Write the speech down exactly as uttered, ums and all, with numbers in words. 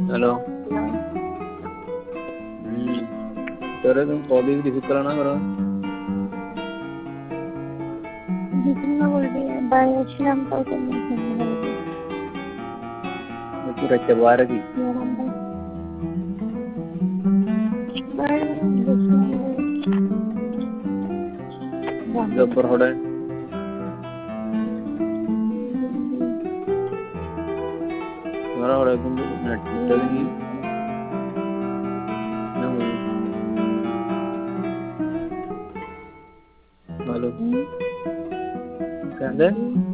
Hello. हम्म तेरे तुम college receive कराना करो। जितना बोल रही है बायोश्रम का तो नहीं करने वाली मैं पूरा चबा रही ये नंबर बाय जिसमें जबर होड़ा तुम्हारा होड़ा तुम नेट चलेगी ना हुई। हेलो कहते